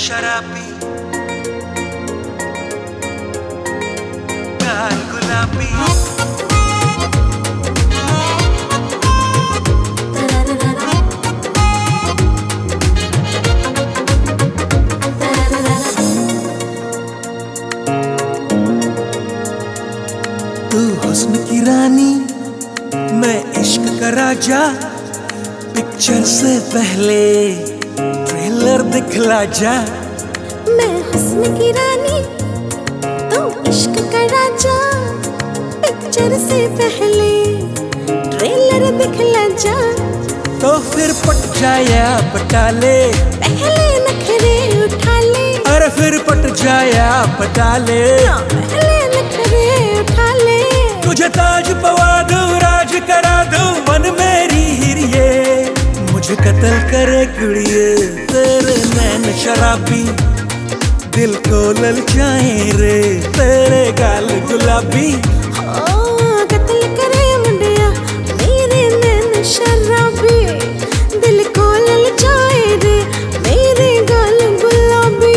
शराबी गाल गुलाबी तू हुस्न की रानी मैं इश्क का राजा पिक्चर से पहले ट्रेलर दिखला जा। मैं हुस्न की रानी तू इश्क का राजा पिक्चर से पहले ट्रेलर दिखला जा। तो फिर पट जाया पटा ले पहले नखरे उठा ले। अरे फिर पट जाया पटा ले पहले नखरे उठा ले। तुझे ताज पवा दूं राज करा दूं मन मेरी हिरिये मुझे कत्ल करे कुड़िए तेरे नैन शराबी दिल को ललचाए रे तेरे गाल गुलाबी। कत्ल करे मुंडिया मेरे नैन शराबी दिल को ललचाए रे मेरे गाल गुलाबी।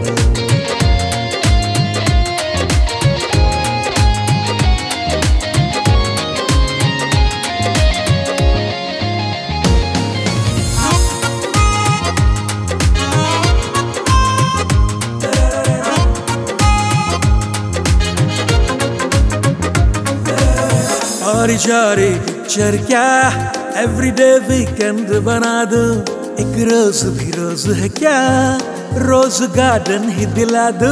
और जारी पिक्चर क्या एवरीडे वीकेंड बना दो एक रोज भी रोज है क्या रोज गार्डन ही दिला दो।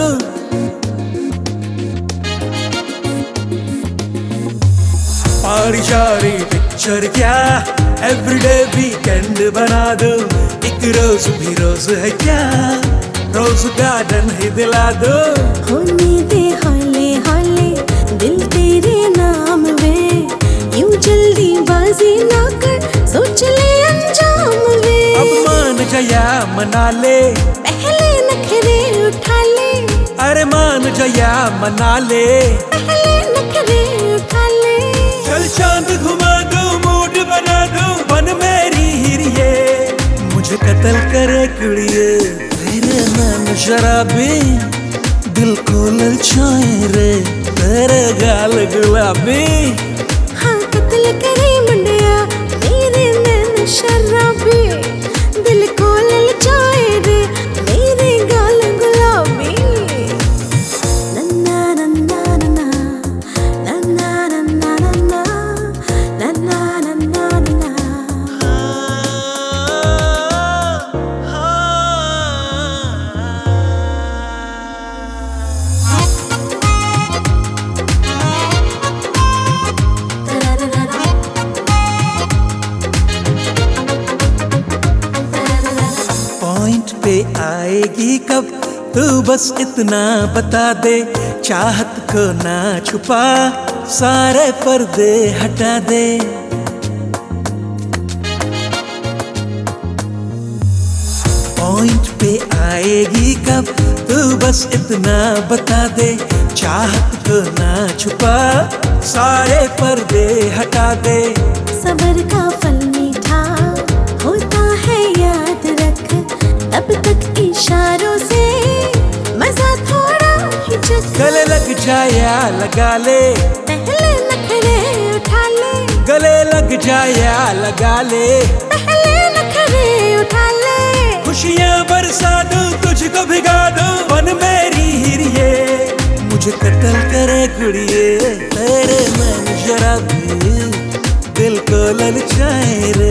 और जारी पिक्चर क्या एवरीडे वीकेंड बना दो एक रोज भी रोज है क्या रोज गार्डन ही दिला दो। होने दे हौले हौले दिल तेरे नाम वे यूं जल्दी बाजी ना कर सोच ले अंजाम वे। अब मान जया मना ले पहले नखरे उठा ले। अरे मान जया मना ले पहले नखरे उठा ले। चल चांद घुमा दो मूड बना दो मन मेरी हिरिये मुझे कत्ल करे कुड़िए तेरे नैन शराबी दिल को ललचाए रे तेरे गाल गुलाबी। हाँ कत्ल करे मुंडिया मेरे नैन शराबी दिल को ललचाए रे मेरे गाल गुलाबी। नन्ना नन्ना नन्ना नन्ना नन्ना नन्ना नन्ना नन्ना नन्ना। पॉइंट पे आएगी कब तू बस इतना बता दे चाहत को ना छुपा सारे पर्दे हटा दे। पॉइंट पे आएगी कब तू बस इतना बता दे चाहत को ना छुपा सारे पर्दे हटा दे। सबर का फल मीठा होता है याद रख तब तक इशारों से मजा थोड़ा हिचक। गले लग जाया लगा ले पहले नखरे उठा ले। गले लग जाया लगा ले पहले नखरे उठा ले। खुशियाँ बरसा दूं तुझको भिगा दूं मन मेरी हिरिये मुझे कत्ल करे कुड़िए तेरे नैन शराबी दिल को ललचाए रे